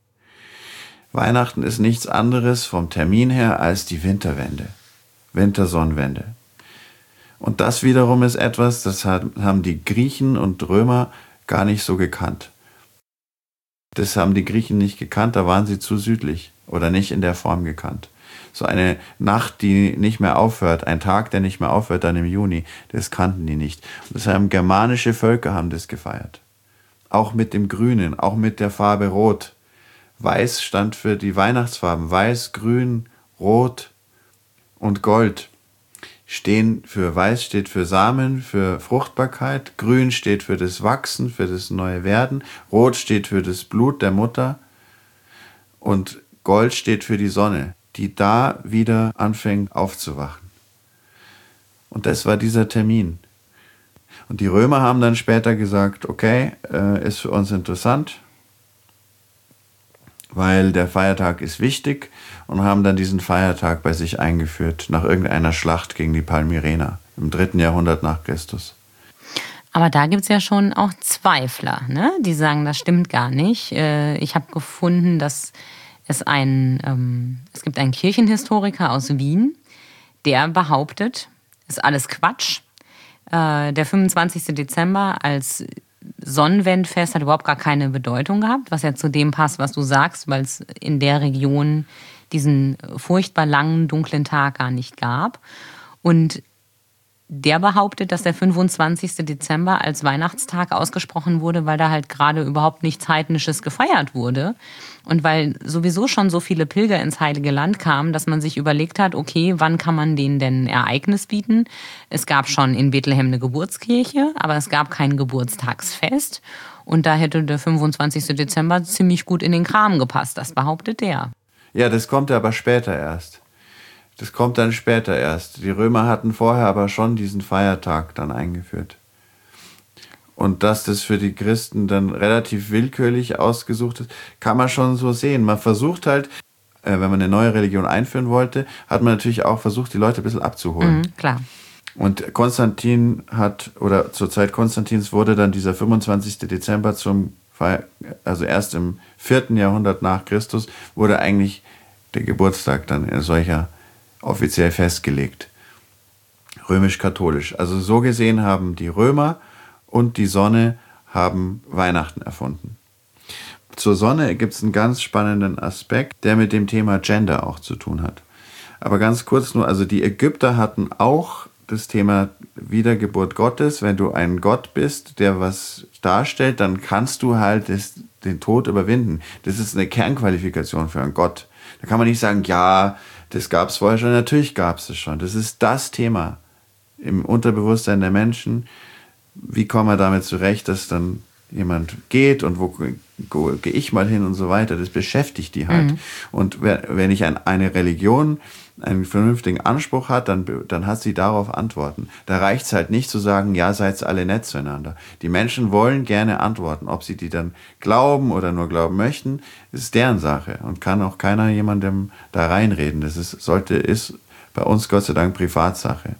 Weihnachten ist nichts anderes vom Termin her als die Winterwende, Wintersonnenwende. Und das wiederum ist etwas, das haben die Griechen und Römer gar nicht so gekannt. Das haben die Griechen nicht gekannt, da waren sie zu südlich oder nicht in der Form gekannt. So eine Nacht, die nicht mehr aufhört, ein Tag, der nicht mehr aufhört, dann im Juni, das kannten die nicht. Und das haben germanische Völker haben das gefeiert. Auch mit dem Grünen, auch mit der Farbe Rot. Weiß stand für die Weihnachtsfarben, Weiß, Grün, Rot und Gold. Weiß steht für Samen, für Fruchtbarkeit, grün steht für das Wachsen, für das neue Werden, rot steht für das Blut der Mutter und Gold steht für die Sonne, die da wieder anfängt aufzuwachen. Und das war dieser Termin. Und die Römer haben dann später gesagt, okay, ist für uns interessant, weil der Feiertag ist wichtig, und haben dann diesen Feiertag bei sich eingeführt nach irgendeiner Schlacht gegen die Palmyrener im 3. Jahrhundert nach Christus. Aber da gibt es ja schon auch Zweifler, ne? Die sagen, das stimmt gar nicht. Ich habe gefunden, dass es gibt einen Kirchenhistoriker aus Wien, der behauptet, ist alles Quatsch. Der 25. Dezember als Sonnenwendfest hat überhaupt gar keine Bedeutung gehabt, was ja zu dem passt, was du sagst, weil es in der Region diesen furchtbar langen, dunklen Tag gar nicht gab. Und der behauptet, dass der 25. Dezember als Weihnachtstag ausgesprochen wurde, weil da halt gerade überhaupt nichts Heidnisches gefeiert wurde. Und weil sowieso schon so viele Pilger ins Heilige Land kamen, dass man sich überlegt hat, okay, wann kann man denen denn ein Ereignis bieten? Es gab schon in Bethlehem eine Geburtskirche, aber es gab kein Geburtstagsfest. Und da hätte der 25. Dezember ziemlich gut in den Kram gepasst, das behauptet der. Ja, das kommt aber später erst. Das kommt dann später erst. Die Römer hatten vorher aber schon diesen Feiertag dann eingeführt. Und dass das für die Christen dann relativ willkürlich ausgesucht ist, kann man schon so sehen. Man versucht halt, wenn man eine neue Religion einführen wollte, hat man natürlich auch versucht, die Leute ein bisschen abzuholen. Klar. Und zur Zeit Konstantins wurde dann dieser 25. Dezember also erst im 4. Jahrhundert nach Christus, wurde eigentlich der Geburtstag dann in solcher offiziell festgelegt. Römisch-katholisch. Also so gesehen haben die Römer und die Sonne haben Weihnachten erfunden. Zur Sonne gibt es einen ganz spannenden Aspekt, der mit dem Thema Gender auch zu tun hat. Aber ganz kurz nur, also die Ägypter hatten auch das Thema Wiedergeburt Gottes. Wenn du ein Gott bist, der was darstellt, dann kannst du halt den Tod überwinden. Das ist eine Kernqualifikation für einen Gott. Da kann man nicht sagen, ja, das gab es vorher schon. Natürlich gab es schon. Das ist das Thema im Unterbewusstsein der Menschen. Wie kommen wir damit zurecht, dass dann jemand geht und wo gehe ich mal hin und so weiter. Das beschäftigt die halt. Und wenn ich eine Religion einen vernünftigen Anspruch hat, dann hat sie darauf Antworten. Da reicht es halt nicht zu sagen, ja, seid alle nett zueinander. Die Menschen wollen gerne Antworten. Ob sie die dann glauben oder nur glauben möchten, ist deren Sache und kann auch keiner jemandem da reinreden. Das ist bei uns Gott sei Dank Privatsache.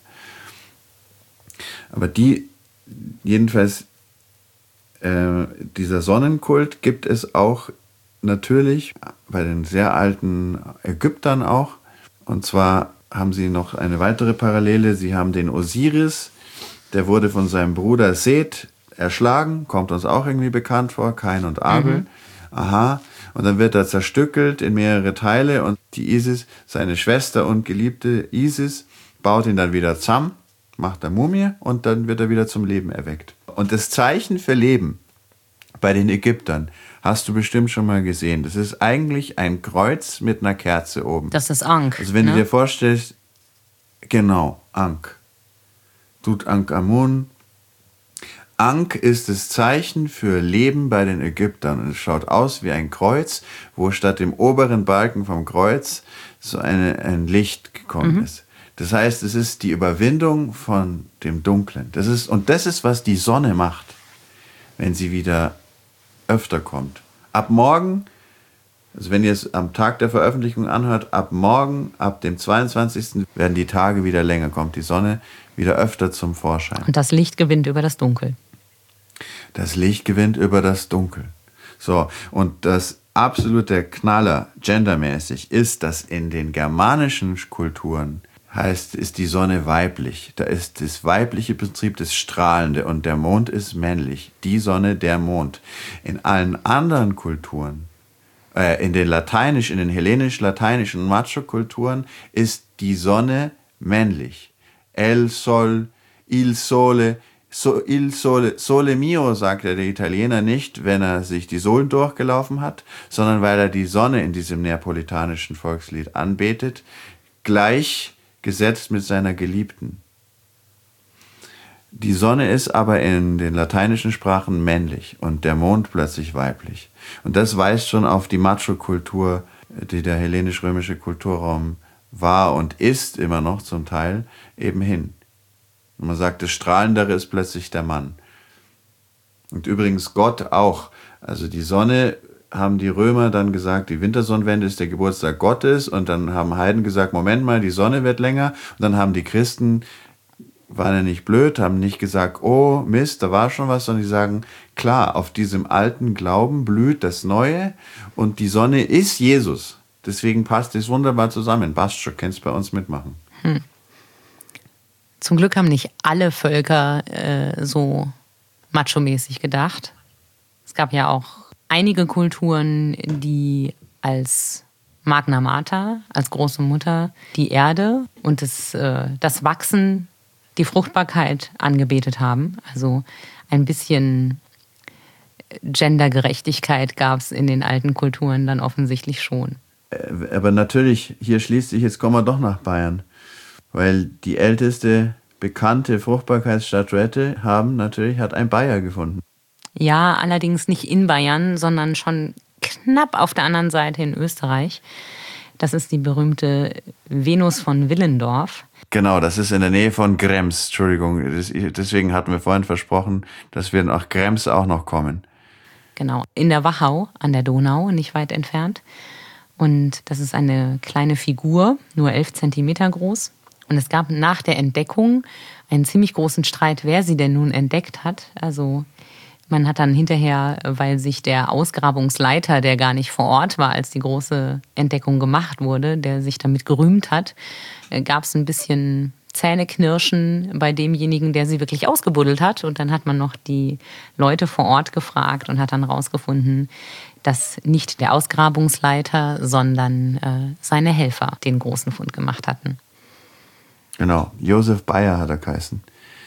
Aber jedenfalls dieser Sonnenkult gibt es auch natürlich bei den sehr alten Ägyptern auch. Und zwar haben sie noch eine weitere Parallele. Sie haben den Osiris, der wurde von seinem Bruder Seth erschlagen, kommt uns auch irgendwie bekannt vor, Kain und Abel. Aha. Und dann wird er zerstückelt in mehrere Teile und die Isis, seine Schwester und geliebte Isis, baut ihn dann wieder zusammen, macht er Mumie und dann wird er wieder zum Leben erweckt. Und das Zeichen für Leben bei den Ägyptern hast du bestimmt schon mal gesehen. Das ist eigentlich ein Kreuz mit einer Kerze oben. Das ist Ankh. Also wenn du dir vorstellst, genau, Ankh. Tutanchamun. Ankh ist das Zeichen für Leben bei den Ägyptern. Und es schaut aus wie ein Kreuz, wo statt dem oberen Balken vom Kreuz so ein Licht gekommen ist. Das heißt, es ist die Überwindung von dem Dunklen. Das ist, was die Sonne macht, wenn sie wieder öfter kommt. Ab morgen, also wenn ihr es am Tag der Veröffentlichung anhört, ab morgen, ab dem 22. werden die Tage wieder länger, kommt die Sonne wieder öfter zum Vorschein. Und das Licht gewinnt über das Dunkel. Das Licht gewinnt über das Dunkel. So, und das absolute Knaller, gendermäßig, ist, dass in den germanischen Kulturen ist die Sonne weiblich. Da ist das weibliche Prinzip das Strahlende und der Mond ist männlich. Die Sonne, der Mond. In allen anderen Kulturen, in den hellenisch-lateinischen Macho-Kulturen ist die Sonne männlich. El Sol, il Sole, Sole mio, sagt der Italiener nicht, wenn er sich die Sohlen durchgelaufen hat, sondern weil er die Sonne in diesem neapolitanischen Volkslied anbetet, gleich gesetzt mit seiner Geliebten. Die Sonne ist aber in den lateinischen Sprachen männlich und der Mond plötzlich weiblich. Und das weist schon auf die Macho-Kultur, die der hellenisch-römische Kulturraum war und ist immer noch zum Teil, eben hin. Und man sagt, das Strahlendere ist plötzlich der Mann. Und übrigens Gott auch. Also die Sonne haben die Römer dann gesagt, die Wintersonnenwende ist der Geburtstag Gottes. Und dann haben Heiden gesagt, Moment mal, die Sonne wird länger. Und dann haben die Christen, waren ja nicht blöd, haben nicht gesagt, oh Mist, da war schon was, sondern die sagen, klar, auf diesem alten Glauben blüht das Neue und die Sonne ist Jesus. Deswegen passt es wunderbar zusammen. Passt schon, kannst bei uns mitmachen. Zum Glück haben nicht alle Völker so macho-mäßig gedacht. Es gab ja auch einige Kulturen, die als Magna Mater, als große Mutter, die Erde und das Wachsen, die Fruchtbarkeit angebetet haben. Also ein bisschen Gendergerechtigkeit gab es in den alten Kulturen dann offensichtlich schon. Aber natürlich, hier schließt sich, jetzt kommen wir doch nach Bayern, weil die älteste bekannte Fruchtbarkeitsstatuette hat ein Bayer gefunden. Ja, allerdings nicht in Bayern, sondern schon knapp auf der anderen Seite in Österreich. Das ist die berühmte Venus von Willendorf. Genau, das ist in der Nähe von Krems, Entschuldigung. Deswegen hatten wir vorhin versprochen, dass wir nach Krems auch noch kommen. Genau, in der Wachau an der Donau, nicht weit entfernt. Und das ist eine kleine Figur, nur 11 Zentimeter groß. Und es gab nach der Entdeckung einen ziemlich großen Streit, wer sie denn nun entdeckt hat. Also man hat dann hinterher, weil sich der Ausgrabungsleiter, der gar nicht vor Ort war, als die große Entdeckung gemacht wurde, der sich damit gerühmt hat, gab es ein bisschen Zähneknirschen bei demjenigen, der sie wirklich ausgebuddelt hat. Und dann hat man noch die Leute vor Ort gefragt und hat dann rausgefunden, dass nicht der Ausgrabungsleiter, sondern seine Helfer den großen Fund gemacht hatten. Genau, Josef Bayer hat er geheißen.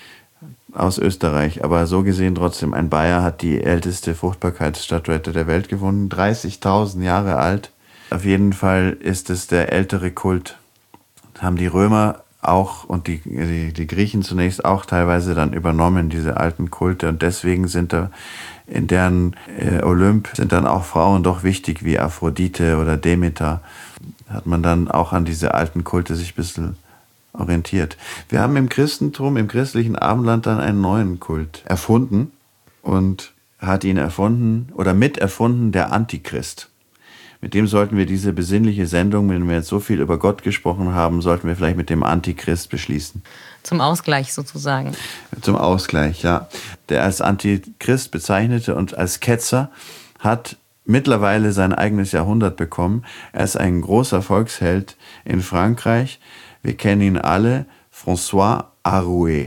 Aus Österreich, aber so gesehen trotzdem, ein Bayer hat die älteste Fruchtbarkeitsstatuette der Welt gefunden, 30.000 Jahre alt. Auf jeden Fall ist es der ältere Kult. Haben die Römer auch und die Griechen zunächst auch teilweise dann übernommen, diese alten Kulte. Und deswegen sind da in deren Olymp sind dann auch Frauen doch wichtig, wie Aphrodite oder Demeter. Hat man dann auch an diese alten Kulte sich ein bisschen orientiert. Wir haben im Christentum, im christlichen Abendland dann einen neuen Kult erfunden und hat ihn erfunden oder miterfunden der Antichrist. Mit dem sollten wir diese besinnliche Sendung, wenn wir jetzt so viel über Gott gesprochen haben, sollten wir vielleicht mit dem Antichrist beschließen. Zum Ausgleich sozusagen. Zum Ausgleich, ja. Der als Antichrist bezeichnete und als Ketzer hat mittlerweile sein eigenes Jahrhundert bekommen. Er ist ein großer Volksheld in Frankreich. Wir kennen ihn alle, François Arouet.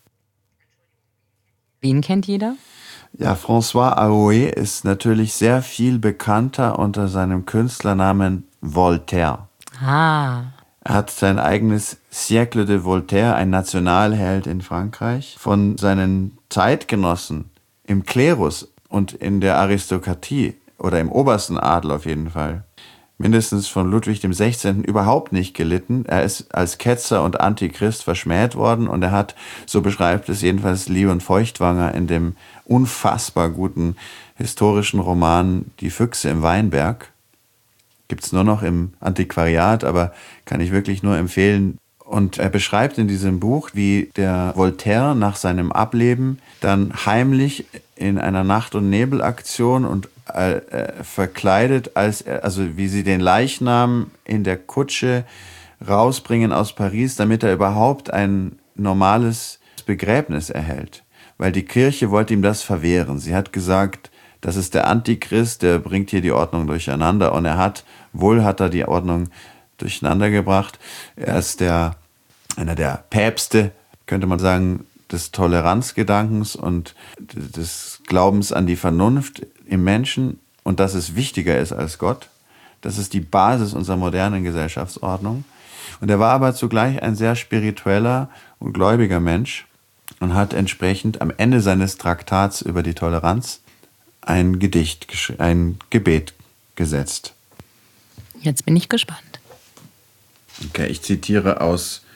Wen kennt jeder? Ja, François Arouet ist natürlich sehr viel bekannter unter seinem Künstlernamen Voltaire. Ah. Er hat sein eigenes Siècle de Voltaire, ein Nationalheld in Frankreich, von seinen Zeitgenossen im Klerus und in der Aristokratie oder im obersten Adel auf jeden Fall, mindestens von Ludwig XVI. Überhaupt nicht gelitten. Er ist als Ketzer und Antichrist verschmäht worden und er hat, so beschreibt es jedenfalls Leon Feuchtwanger in dem unfassbar guten historischen Roman Die Füchse im Weinberg, gibt's nur noch im Antiquariat, aber kann ich wirklich nur empfehlen. Und er beschreibt in diesem Buch, wie der Voltaire nach seinem Ableben dann heimlich in einer Nacht- und Nebelaktion und verkleidet, also wie sie den Leichnam in der Kutsche rausbringen aus Paris, damit er überhaupt ein normales Begräbnis erhält. Weil die Kirche wollte ihm das verwehren. Sie hat gesagt, das ist der Antichrist, der bringt hier die Ordnung durcheinander. Und er hat er die Ordnung durcheinander gebracht. Er ist einer der Päpste, könnte man sagen, des Toleranzgedankens und des Glaubens an die Vernunft im Menschen und dass es wichtiger ist als Gott. Das ist die Basis unserer modernen Gesellschaftsordnung. Und er war aber zugleich ein sehr spiritueller und gläubiger Mensch und hat entsprechend am Ende seines Traktats über die Toleranz ein Gebet gesetzt. Jetzt bin ich gespannt. Okay, ich zitiere aus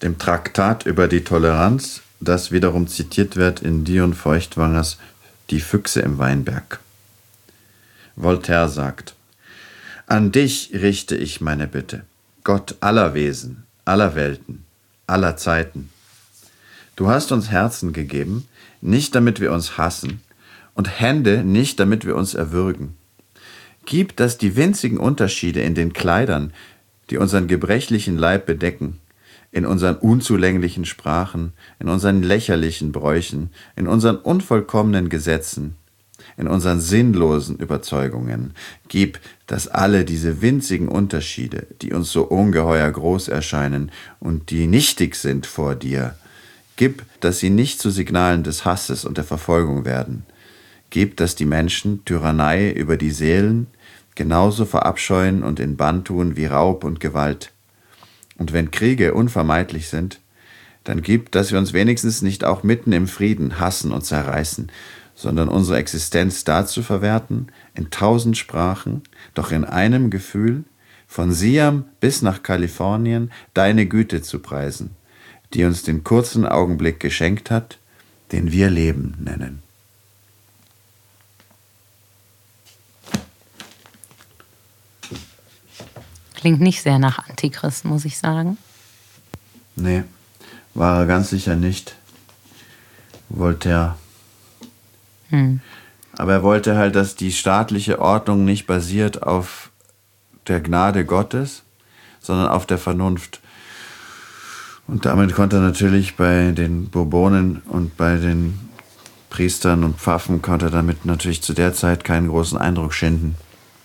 dem Traktat über die Toleranz, das wiederum zitiert wird in Dion Feuchtwangers Die Füchse im Weinberg. Voltaire sagt: An dich richte ich meine Bitte, Gott aller Wesen, aller Welten, aller Zeiten. Du hast uns Herzen gegeben, nicht damit wir uns hassen, und Hände nicht damit wir uns erwürgen. Gib, dass die winzigen Unterschiede in den Kleidern, die unseren gebrechlichen Leib bedecken, in unseren unzulänglichen Sprachen, in unseren lächerlichen Bräuchen, in unseren unvollkommenen Gesetzen, in unseren sinnlosen Überzeugungen, gib, dass alle diese winzigen Unterschiede, die uns so ungeheuer groß erscheinen und die nichtig sind vor dir, gib, dass sie nicht zu Signalen des Hasses und der Verfolgung werden. Gib, dass die Menschen Tyrannei über die Seelen genauso verabscheuen und in Bann tun wie Raub und Gewalt. Und wenn Kriege unvermeidlich sind, dann gib, dass wir uns wenigstens nicht auch mitten im Frieden hassen und zerreißen, sondern unsere Existenz dazu verwerten, in 1000 Sprachen, doch in einem Gefühl, von Siam bis nach Kalifornien, deine Güte zu preisen, die uns den kurzen Augenblick geschenkt hat, den wir Leben nennen. Klingt nicht sehr nach Antichrist, muss ich sagen. Nee, war er ganz sicher nicht. Voltaire. Aber er wollte halt, dass die staatliche Ordnung nicht basiert auf der Gnade Gottes, sondern auf der Vernunft. Und damit konnte er natürlich bei den Bourbonen und bei den Priestern und Pfaffen, konnte er damit natürlich zu der Zeit keinen großen Eindruck schinden.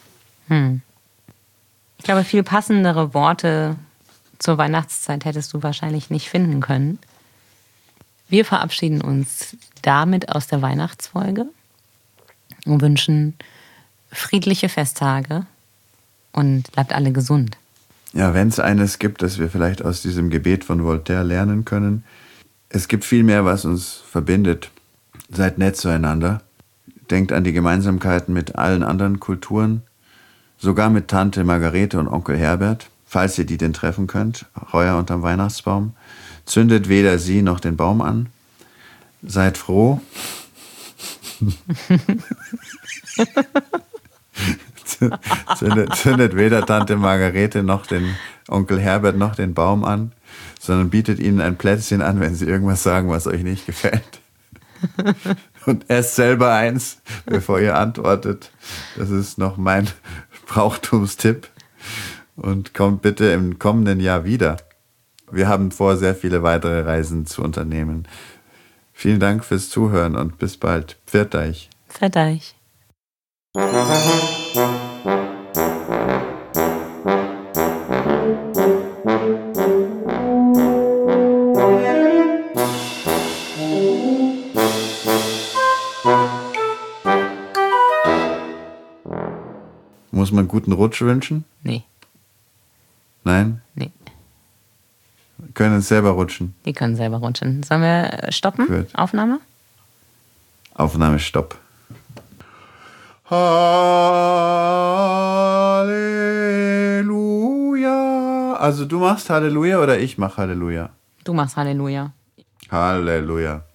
Ich glaube, viel passendere Worte zur Weihnachtszeit hättest du wahrscheinlich nicht finden können. Wir verabschieden uns damit aus der Weihnachtsfolge und wünschen friedliche Festtage und bleibt alle gesund. Ja, wenn es eines gibt, das wir vielleicht aus diesem Gebet von Voltaire lernen können, es gibt viel mehr, was uns verbindet. Seid nett zueinander. Denkt an die Gemeinsamkeiten mit allen anderen Kulturen, sogar mit Tante Margarete und Onkel Herbert, falls ihr die denn treffen könnt, heuer unterm Weihnachtsbaum. Zündet weder sie noch den Baum an. Seid froh. Zündet weder Tante Margarete noch den Onkel Herbert noch den Baum an, sondern bietet ihnen ein Plätzchen an, wenn sie irgendwas sagen, was euch nicht gefällt. Und esst selber eins, bevor ihr antwortet. Das ist noch mein Brauchtumstipp. Und kommt bitte im kommenden Jahr wieder. Wir haben vor, sehr viele weitere Reisen zu unternehmen. Vielen Dank fürs Zuhören und bis bald. Pfiat euch. Pfiat euch. Muss man guten Rutsch wünschen? Nee. Nein? Nee. Wir können uns selber rutschen. Die können selber rutschen. Sollen wir stoppen? Gut. Aufnahme? Aufnahme, Stopp. Halleluja. Also du machst Halleluja oder ich mach Halleluja? Du machst Halleluja. Halleluja.